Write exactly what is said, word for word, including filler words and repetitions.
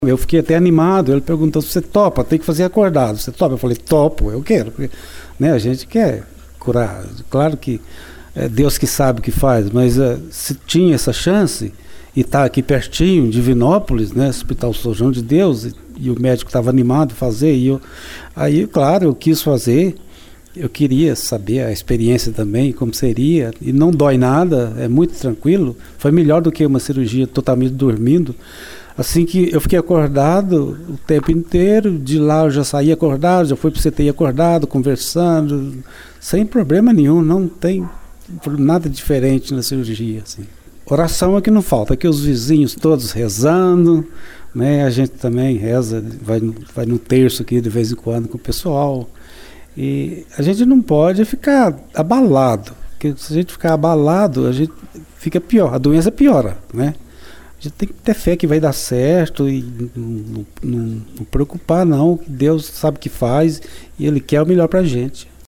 Eu fiquei até animado, ele perguntou se você topa, tem que fazer acordado, você topa? Eu falei, topo, eu quero, porque, né, a gente quer curar, claro que é Deus que sabe o que faz, mas uh, se tinha essa chance, e tá aqui pertinho, Divinópolis, né, Hospital São João de Deus, e, e o médico estava animado a fazer, e eu, aí, claro, eu quis fazer, eu queria saber a experiência também, como seria, e não dói nada, é muito tranquilo, foi melhor do que uma cirurgia totalmente dormindo. Assim que eu fiquei acordado o tempo inteiro, de lá eu já saí acordado, já fui para o C T I acordado, conversando, sem problema nenhum, não tem nada diferente na cirurgia. Assim. Oração é que não falta, aqui os vizinhos todos rezando, né? A gente também reza, vai, vai no terço aqui de vez em quando com o pessoal. E a gente não pode ficar abalado, porque se a gente ficar abalado, a gente fica pior, a doença piora, né? A gente tem que ter fé que vai dar certo e não, não, não preocupar não, que Deus sabe o que faz e Ele quer o melhor pra gente.